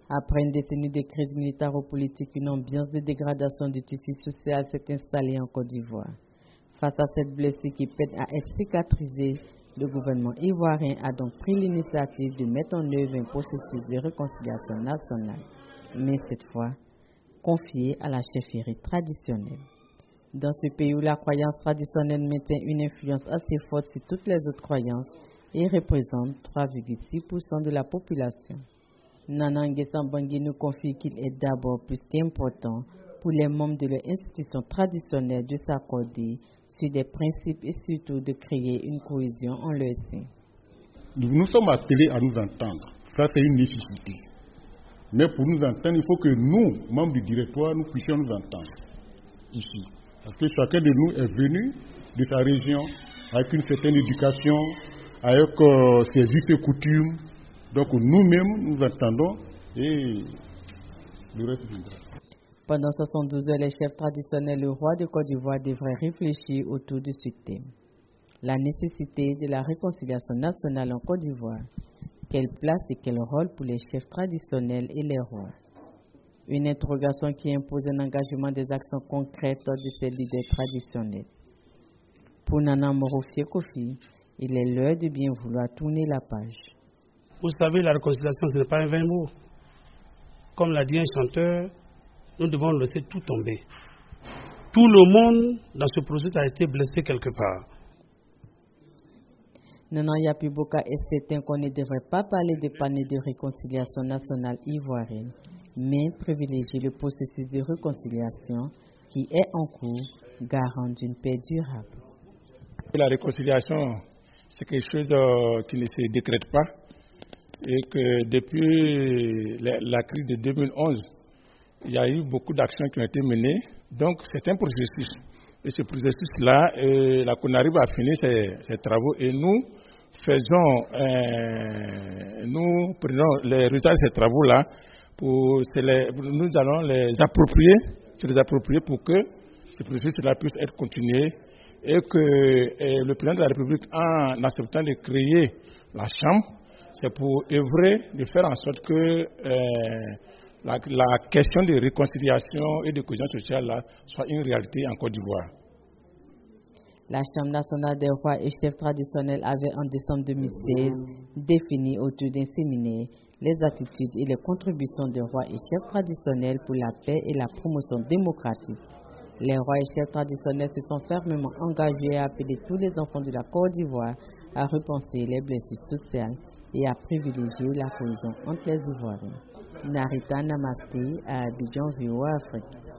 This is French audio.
Après une décennie de crise militaro-politique, une ambiance de dégradation du tissu social s'est installée en Côte d'Ivoire. Face à cette blessure qui peine à être cicatrisée, le gouvernement ivoirien a donc pris l'initiative de mettre en œuvre un processus de réconciliation nationale, mais cette fois confié à la chefferie traditionnelle. Dans ce pays où la croyance traditionnelle maintient une influence assez forte sur toutes les autres croyances et représente 3,6% de la population, Nana Nguessan Bangui nous confie qu'il est d'abord plus qu'important pour les membres de leur institution traditionnelle de s'accorder sur des principes et surtout de créer une cohésion en leur sein. Nous sommes appelés à nous entendre. Ça, c'est une nécessité. Mais pour nous entendre, il faut que nous, membres du directoire, nous puissions nous entendre ici. Parce que chacun de nous est venu de sa région avec une certaine éducation, avec ses us et coutumes. Donc nous-mêmes, nous entendons et le reste viendra. Pendant 72 heures, les chefs traditionnels, le roi de Côte d'Ivoire devraient réfléchir autour de ce thème. La nécessité de la réconciliation nationale en Côte d'Ivoire. Quelle place et quel rôle pour les chefs traditionnels et les rois? Une interrogation qui impose un engagement des actions concrètes de ces leaders traditionnels. Pour Nana Morofie Kofi, il est l'heure de bien vouloir tourner la page. Vous savez, la réconciliation, ce n'est pas un vain mot. Comme l'a dit un chanteur, nous devons laisser tout tomber. Tout le monde dans ce processus a été blessé quelque part. Nana Yapiboka est certain qu'on ne devrait pas parler de panier de réconciliation nationale ivoirienne, mais privilégier le processus de réconciliation qui est en cours, garant d'une paix durable. La réconciliation, c'est quelque chose qui ne se décrète pas et que depuis la crise de 2011, il y a eu beaucoup d'actions qui ont été menées. Donc c'est un processus. Et ce processus-là, la CONARIB a fini ses travaux et nous prenons les résultats de ces travaux-là, nous allons les approprier pour que ce processus-là puisse être continué et que le président de la République, en acceptant de créer la Chambre, c'est pour œuvrer, de faire en sorte que la question de réconciliation et de cohésion sociale là, soit une réalité en Côte d'Ivoire. La Chambre nationale des rois et chefs traditionnels avait en décembre 2016 défini autour d'un séminaire les attitudes et les contributions des rois et chefs traditionnels pour la paix et la promotion démocratique. Les rois et chefs traditionnels se sont fermement engagés à appeler tous les enfants de la Côte d'Ivoire à repenser les blessures sociales et à privilégier la cohésion entre les Ivoiriens. Narita Namasté à Abidjan, VOA Afrique.